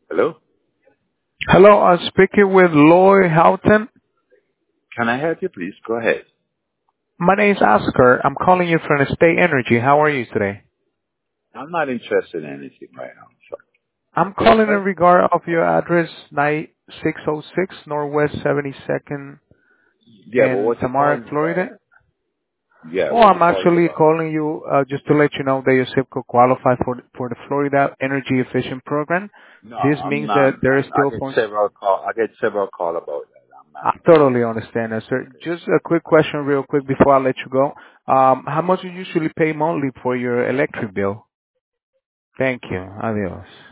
Hello? Hello, I'm speaking with Lloyd Houghton. Can I help you, please? Go ahead. My name is Oscar. I'm calling you from State Energy. How are you today? I'm not interested in anything right now. Sorry. I'm calling in Right? regard of your address 9606 Northwest 72nd Yeah, but in what's it Tamarack, calling Florida. about? Yeah, Oh, what's it I'm calling actually about? calling you just to let you know that your zip code qualify for the Florida Energy Efficient Program. No, This I'm means not. that there is I still get funds. several call. I get several call about that. I'm not I interested. totally understand that, sir. Okay. Just a quick question real quick before I let you go. How much do you usually pay monthly for your electric bill? Thank you. Adios.